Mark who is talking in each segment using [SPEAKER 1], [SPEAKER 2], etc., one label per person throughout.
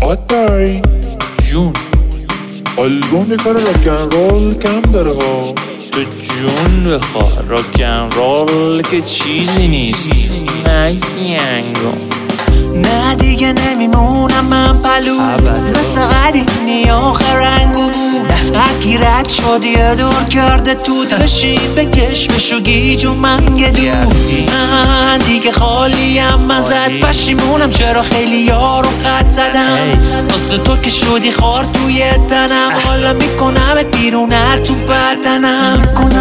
[SPEAKER 1] آتای
[SPEAKER 2] جون
[SPEAKER 1] آلبوم کار راکن رول کم داره ها.
[SPEAKER 2] تو جون بخوا راکن رول که چیزی نیست نگینگو.
[SPEAKER 3] نه دیگه نمیمونم من پلو مثل قدیمی آخر رنگو بود. هرکی رد شدی دور کرده تو بشین بکش و گیج و منگ دور. من دیگه خالیم ازت پشیمونم چرا خیلی یارو خط زدم. واسه تو که شدی خار توی تنم حالا میکنمت بیرون هر تو بدنم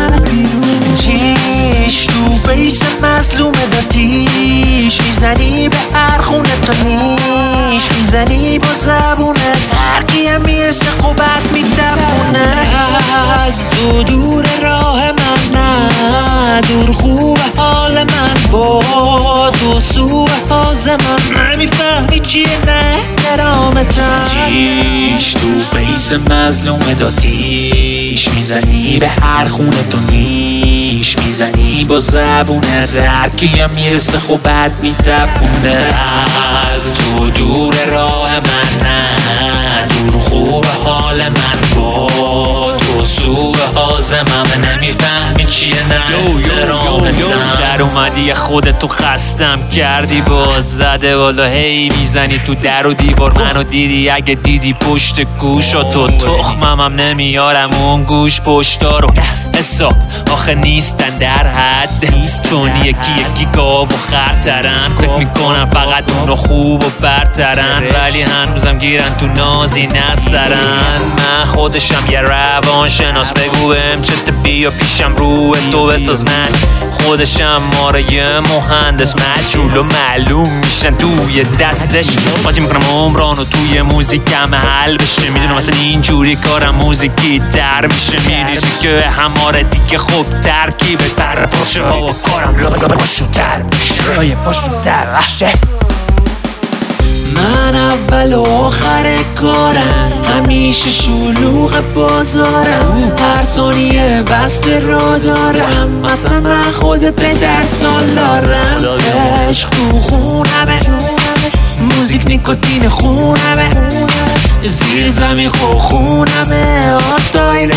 [SPEAKER 3] چیش تو بیس مظلوم داتیش میزنی به هر خونه تو نیش میزنی با زبونت هر کیم میرسه خوبت میتبونه. از تو دور راه من نه دور خوبه حال من با تو سوه حاز من نمیفهمی چیه نه درامتم.
[SPEAKER 2] چیش تو بیس مظلوم داتیش میزنی به هر خونه تو نیش میزنی با زبونت هر کیم میرسه خوبت میتبونه. از تو دور راه من نه دور خوبه حال من با تو سوه حاز من نمیفهمی چیه نه درامتم. در اومدی خودتو خستم کردی باز زده والا هی میزنی تو در و دیوار منو دیدی اگه دیدی پشت گوشاتو تخمم نمیارم اون گوش پشتارو حساب آخه نیستن در حد چون یکی گاو و خرترن فکر میکنن فقط اونو خوب و برترن ولی هنوزم گیرن تو نازی نسترن. من خودشم یه روان شناس بگو بهم چته بیا پیشم روی تو بساز من خودشم ماره یه مهندس مجهول و معلوم میشن توی دستش قاطی میکنم عمرانو توی موزیکم حل بشه میدونم مثلا اینجوری کارم موزیکی تر میشه میریزی که هماره دیگه خوب ترکیبه بر پاشه ها و کارم پاشوتر لای پاشوتر بشه.
[SPEAKER 3] من اول و آخر کارم همیشه شلوغ بازارم هر ثانیه بسته را دارم مثلا من خود پدر سالارم. عشق تو خونمه موزیک نیکوتین خونمه زیر زمین خونمه آتای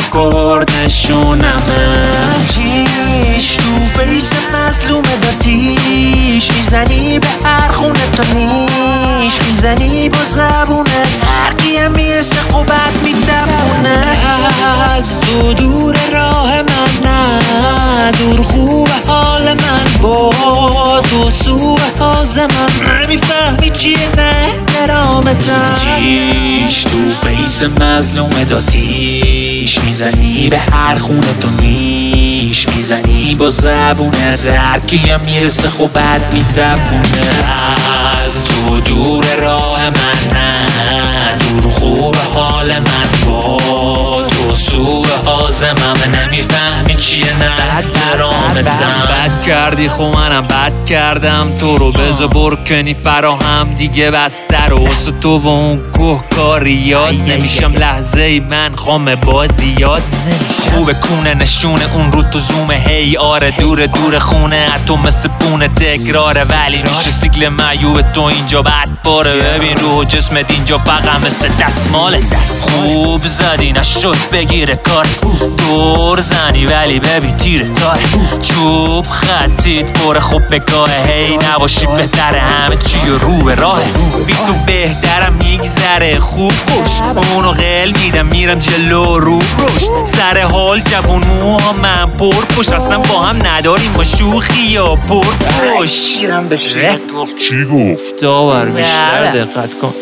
[SPEAKER 3] رکوردشونمه. چیش تو بیس مظلوم داتیش میزنی به هر خونه تو نیش میزنی با زبونت هر کیم میرسه خوبت میتبونه. از تو دور راه من نه دور خوبه حال من با تو سوه حاز من نمیفهمی چیه نه درامتم.
[SPEAKER 2] چیش تو بیس مظلوم داتیش میزنی به هر خونه تو نیش میزنی با زبونت هر کیم میرسه خوبت میتبونه. از تو دور راه من نه دور خوبه حال من با تو سوه حاز من نمیفهمی چیه نه درامتم. بد کردی خو منم بد کردم تو رو بذار برکنی فراهم دیگه بستر و واسه تو و اون کوه کاری یاد نمیشم لحظه ای من خام بازیات خوبه کونه نشونه اون رو تو زومه هی آره دور خونه تو مثل پونه تکراره ولی میشه سیکل معیوب تو اینجا بد باره. ببین روح جسمت اینجا فقط مثل دستماله خوب زدی نشد بگیره کار دور زنی ولی ببین تیره تاره چوب خطیت پر خوب بگاه هی نباشی بهتره همه چی رو به راهه بی تو بهترم میگذره خوب خوش اونو قل میدم میرم جلو رو روش سر حال جوون موها من پر پشت اصلا با هم نداریم ما شوخی یا پر پشت
[SPEAKER 3] گیرم بشه
[SPEAKER 1] گفت چی گفت؟
[SPEAKER 2] داور بیشتر دقت کن.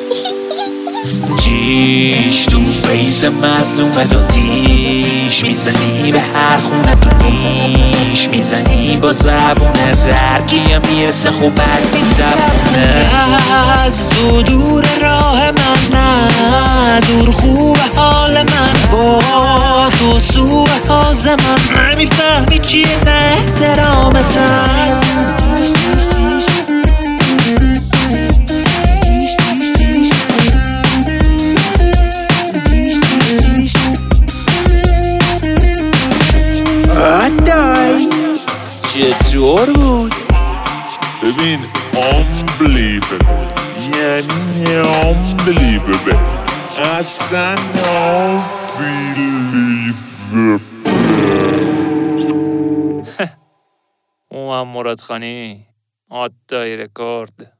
[SPEAKER 3] چیش تو بیس مظلوم داتیش میزنی به هر خونه تو نیش میزنی با زبونت هر کیم میرسه خوبت میتبونه. از تو دور راه من نه دور خوبه حال من با تو سوه حاز من نمیفهمی چیه نه درامتم.
[SPEAKER 1] آتای
[SPEAKER 2] چطور بود؟
[SPEAKER 1] ببین unbelievable یعنی unbelievable. اصلا unbelievable.
[SPEAKER 2] او هم مراد خانی آتای رکورد.